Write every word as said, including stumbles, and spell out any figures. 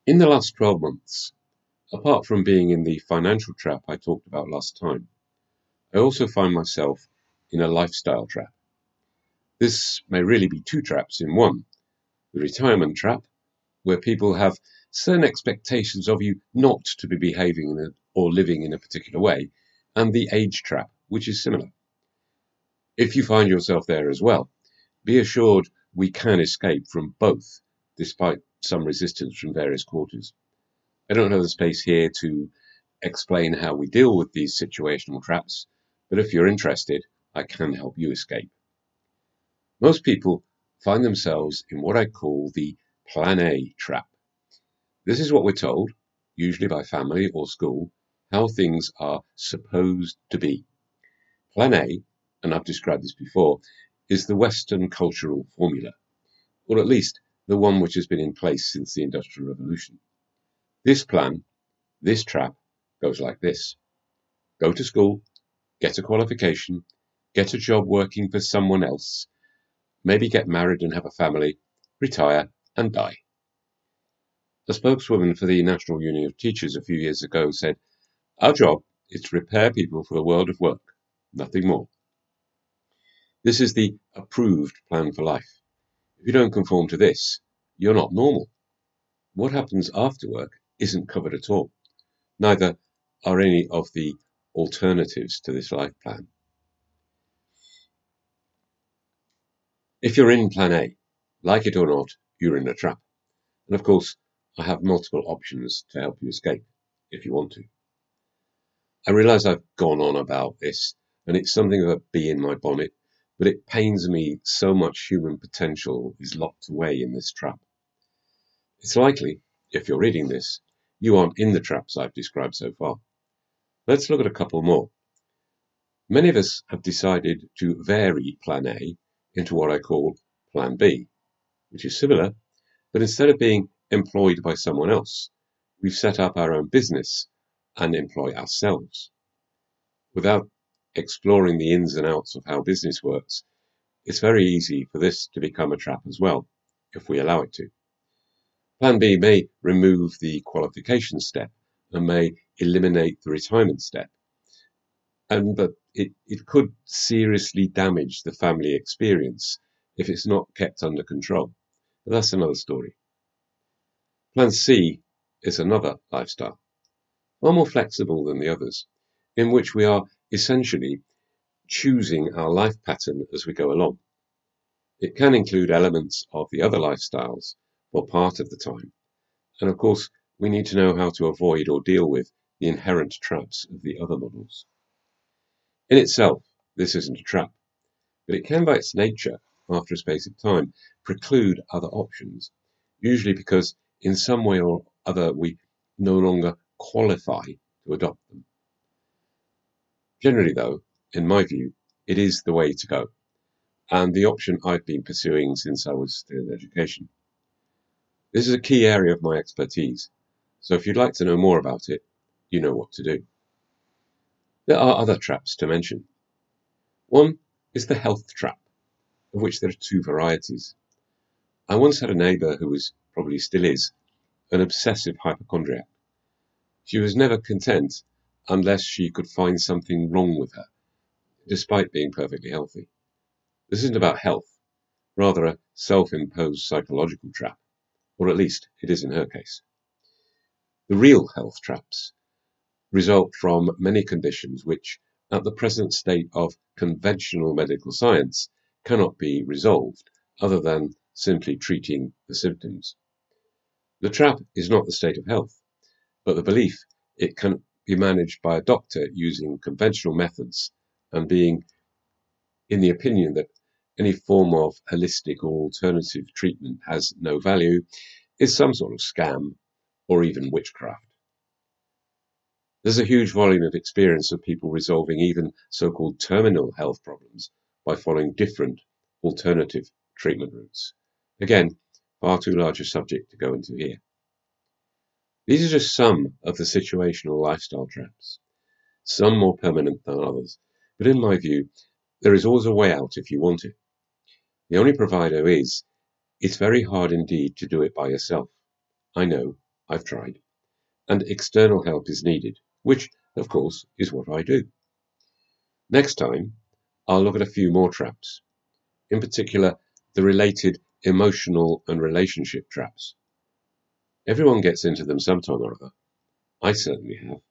In the last twelve months, apart from being in the financial trap I talked about last time, I also find myself in a lifestyle trap. This may really be two traps in one: the retirement trap, where people have certain expectations of you not to be behaving in a, or living in a particular way, and the age trap, which is similar. If you find yourself there as well, be assured we can escape from both, despite some resistance from various quarters. I don't have the space here to explain how we deal with these situational traps, but if you're interested, I can help you escape. Most people find themselves in what I call the Plan A trap. This is what we're told, usually by family or school, how things are supposed to be. Plan A, and I've described this before, is the Western cultural formula, or at least the one which has been in place since the Industrial Revolution. This plan, this trap, goes like this: go to school, get a qualification, get a job working for someone else, maybe get married and have a family, retire, and die. A spokeswoman for the National Union of Teachers a few years ago said, "Our job is to prepare people for the world of work, nothing more." This is the approved plan for life. If you don't conform to this, you're not normal. What happens after work isn't covered at all. Neither are any of the alternatives to this life plan. If you're in Plan A, like it or not, you're in a trap. And of course, I have multiple options to help you escape, if you want to. I realise I've gone on about this, and it's something of a bee in my bonnet, but it pains me so much human potential is locked away in this trap. It's likely, if you're reading this, you aren't in the traps I've described so far. Let's look at a couple more. Many of us have decided to vary Plan A into what I call Plan B, which is similar, but instead of being employed by someone else, we've set up our own business and employ ourselves. Without exploring the ins and outs of how business works, it's very easy for this to become a trap as well, if we allow it to. Plan B may remove the qualification step and may eliminate the retirement step, and but it, it could seriously damage the family experience if it's not kept under control. But that's another story. Plan C is another lifestyle, far more flexible than the others, in which we are essentially choosing our life pattern as we go along. It can include elements of the other lifestyles for part of the time, and of course we need to know how to avoid or deal with the inherent traps of the other models. In itself, this isn't a trap, but it can by its nature, after a space of time, preclude other options, usually because in some way or other we no longer qualify to adopt them. Generally though, in my view, it is the way to go, and the option I've been pursuing since I was still in education. This is a key area of my expertise, so if you'd like to know more about it, you know what to do. There are other traps to mention. One is the health trap, of which there are two varieties. I once had a neighbour who was, probably still is, an obsessive hypochondriac. She was never content unless she could find something wrong with her, despite being perfectly healthy. This isn't about health, rather a self-imposed psychological trap, or at least it is in her case. The real health traps result from many conditions which, at the present state of conventional medical science, cannot be resolved other than simply treating the symptoms. The trap is not the state of health, but the belief it can be managed by a doctor using conventional methods and being in the opinion that any form of holistic or alternative treatment has no value is some sort of scam or even witchcraft. There's a huge volume of experience of people resolving even so-called terminal health problems by following different alternative treatment routes. Again, far too large a subject to go into here. These are just some of the situational lifestyle traps, some more permanent than others, but in my view, there is always a way out if you want it. The only proviso is, it's very hard indeed to do it by yourself. I know, I've tried, and external help is needed, which, of course, is what I do. Next time, I'll look at a few more traps, in particular the related emotional and relationship traps. Everyone gets into them sometime or other. I certainly have.